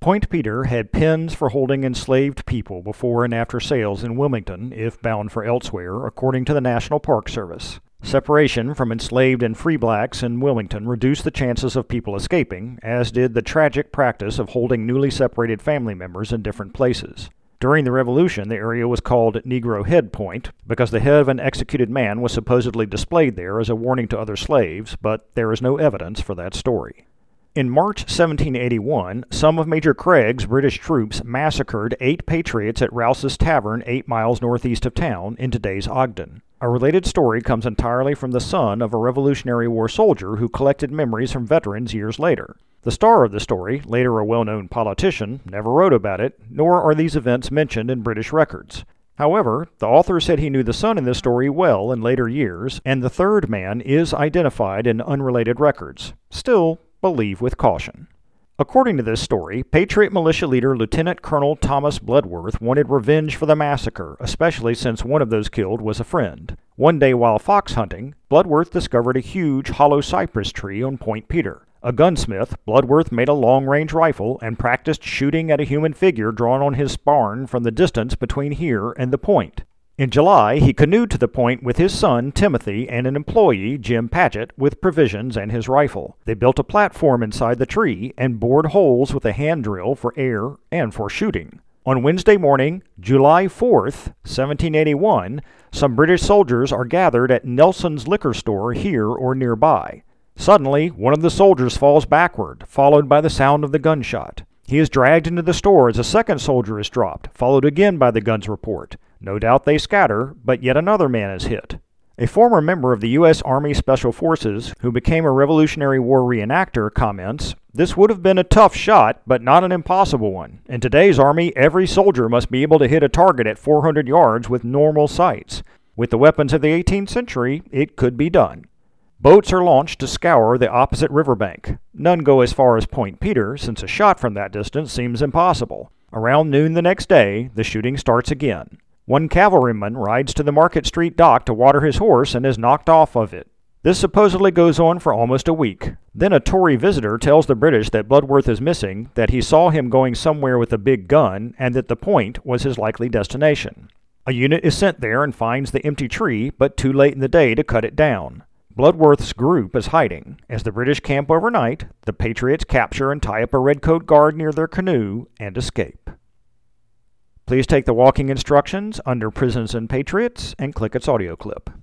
Point Peter had pens for holding enslaved people before and after sales in Wilmington, if bound for elsewhere, according to the National Park Service. Separation from enslaved and free blacks in Wilmington reduced the chances of people escaping, as did the tragic practice of holding newly separated family members in different places. During the Revolution, the area was called Negro Head Point because the head of an executed man was supposedly displayed there as a warning to other slaves, but there is no evidence for that story. In March 1781, some of Major Craig's British troops massacred 8 patriots at Rouse's Tavern 8 miles northeast of town in today's Ogden. A related story comes entirely from the son of a Revolutionary War soldier who collected memories from veterans years later. The star of the story, later a well-known politician, never wrote about it, nor are these events mentioned in British records. However, the author said he knew the son in this story well in later years, and the third man is identified in unrelated records. Still, believe with caution. According to this story, Patriot militia leader Lieutenant Colonel Thomas Bloodworth wanted revenge for the massacre, especially since one of those killed was a friend. One day while fox hunting, Bloodworth discovered a huge hollow cypress tree on Point Peter. A gunsmith, Bloodworth made a long-range rifle and practiced shooting at a human figure drawn on his sparn from the distance between here and the point. In July, he canoed to the point with his son, Timothy, and an employee, Jim Paget, with provisions and his rifle. They built a platform inside the tree and bored holes with a hand drill for air and for shooting. On Wednesday morning, July 4th, 1781, some British soldiers are gathered at Nelson's liquor store here or nearby. Suddenly, one of the soldiers falls backward, followed by the sound of the gunshot. He is dragged into the store as a second soldier is dropped, followed again by the gun's report. No doubt they scatter, but yet another man is hit. A former member of the U.S. Army Special Forces, who became a Revolutionary War reenactor, comments, "This would have been a tough shot, but not an impossible one. In today's Army, every soldier must be able to hit a target at 400 yards with normal sights. With the weapons of the 18th century, it could be done." Boats are launched to scour the opposite riverbank. None go as far as Point Peter, since a shot from that distance seems impossible. Around noon the next day, the shooting starts again. One cavalryman rides to the Market Street dock to water his horse and is knocked off of it. This supposedly goes on for almost a week. Then a Tory visitor tells the British that Bloodworth is missing, that he saw him going somewhere with a big gun, and that the point was his likely destination. A unit is sent there and finds the empty tree, but too late in the day to cut it down. Bloodworth's group is hiding. As the British camp overnight, the Patriots capture and tie up a redcoat guard near their canoe and escape. Please take the walking instructions under Prisons and Patriots and click its audio clip.